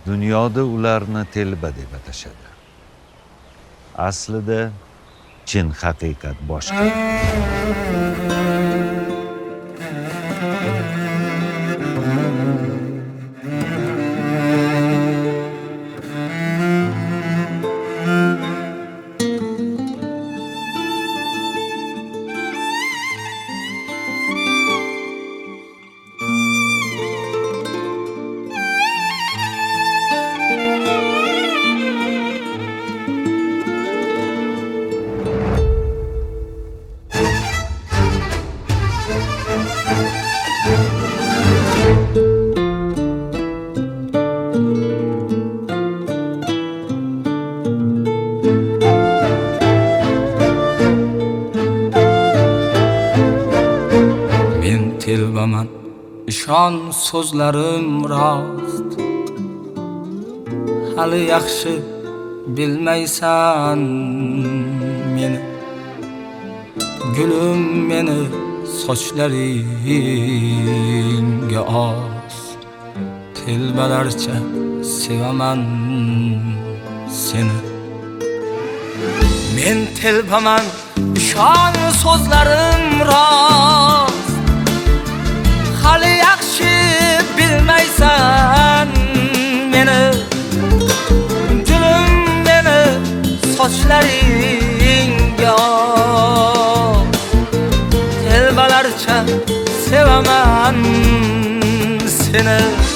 Dunyoda ularni telba deb atashadi. Aslida chin haqiqat boshqa. Telbaman, ishon so'zlarim rost. Hali yaxshi bilmaysan meni. Gulim meni sochlaringga os. Telbalarcha sevaman seni. Men telbaman, ishon so'zlarim rost. Hali yaxshi bilmaysan meni. Gulim meni sochlaringga os. Telbalarcha sevaman seni.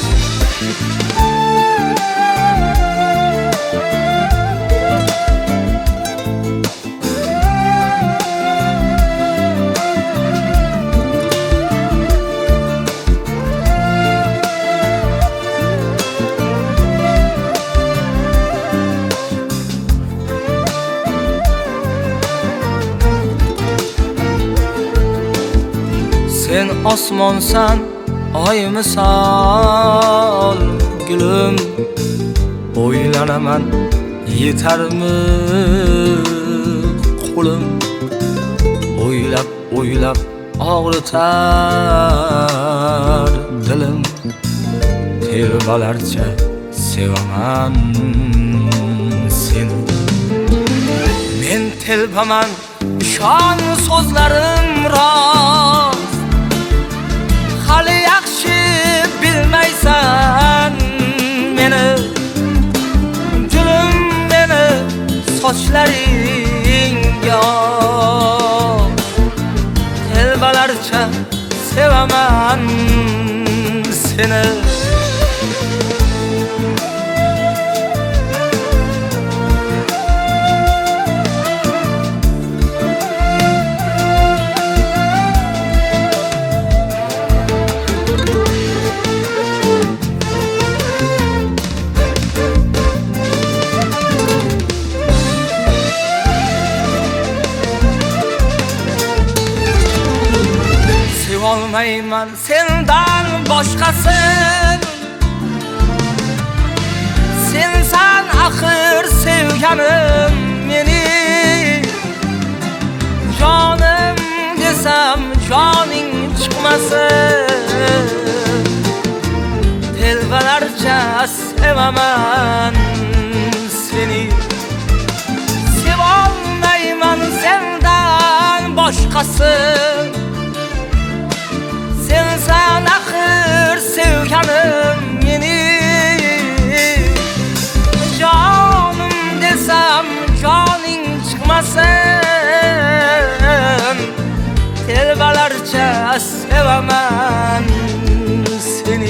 Sen osmonsan, oy misol gulum. O'ylanaman, yetarmi qo'lim. O'ylab og'ritar dilim. Telbalarcha sevaman seni. Men telbaman, ishon so'zlarim rost. Hali yaxshi bilmaysan meni. Gulim meni sochlaringga os. Telbalarcha sevaman seni. Olmayman sendan boshqasin. Sensan axir sevganim meni. Jonim desam joning chiqmasin. Telbalarcha sevaman seni. Sevolmayman sendan boshqasin. Sensan axir sevganim meni. Jonim desam joning chiqmasin. Telbalarcha sevaman seni.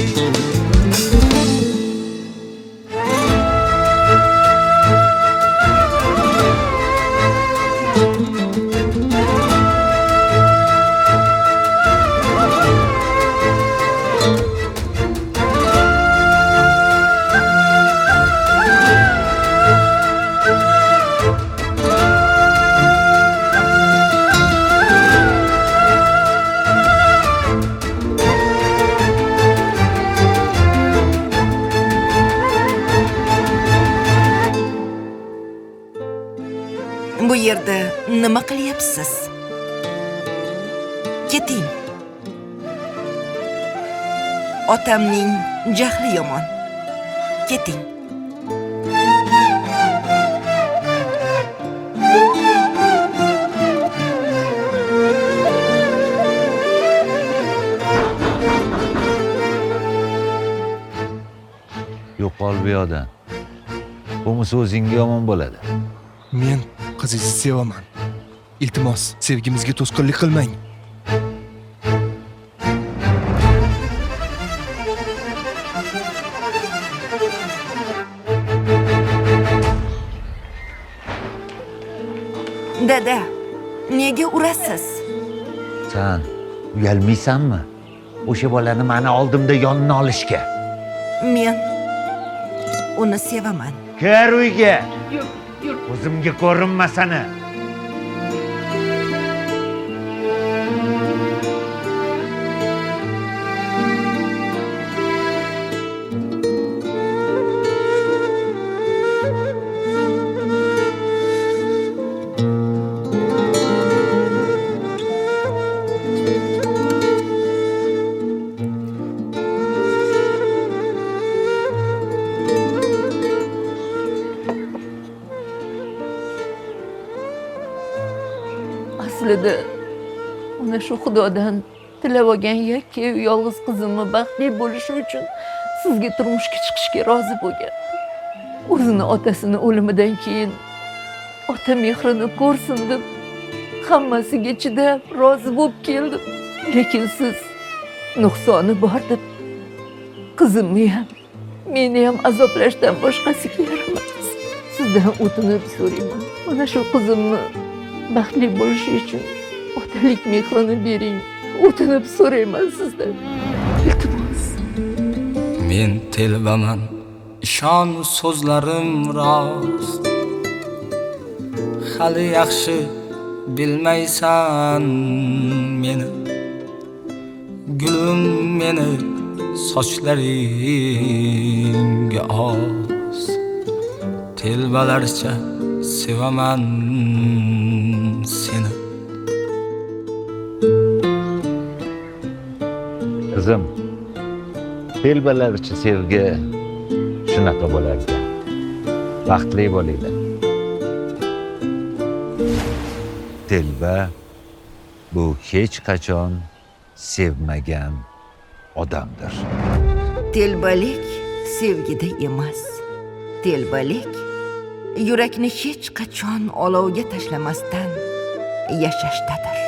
Bu yerda nima qilyapsiz? Keting. Otamning jahli yomon. keting. Yo'qol bu yoqdan. Bo'lmasa o'zingga yomon bo'ladi. Men qizingizni sevaman. Iltimos, sevgimizga to'sqinlik qilmang. Dada, nega urasiz? Sen uyalmaysanmi? O'sha bolani meni oldimda yonini olishga. Men uni sevaman. Kir uyga. O'zimga ko'rinma seni. Aslida ona shu Xudodan tilab olgan yakka yolg'iz qizimni baxtli bo'lishi uchun sizga turmushga chiqishga rozi bo'lgan. O'zini otasini o'limidan keyin ota mehrini ko'rsin deb hammasiga chidab rozi bo'lib keldim. Lekin siz nuqsoni bor deb qizimni ham, meni ham azoblashdan boshqasiga yaramaysiz. Sizdan o'tinib so'rayman. Mana shu qizimni baxtli bo'lishi uchun otalik mehrini bering. O'tinib so'rayman sizdan. Iltimos. Men telbaman, ishon so'zlarim rost. Hali yaxshi bilmaysan meni. Gulim meni sochlaringga os. Telbalarcha sevaman seni. Qizim, telbalarcha sevgi shunaqa bo'lar ekan. Baxtli bo'linglar. Telba bu hech qachon sevmagan odamdir. Telbalik sevgida emas. Telbalik yurakni hech qachon olovga tashlamasdan yashashdadir.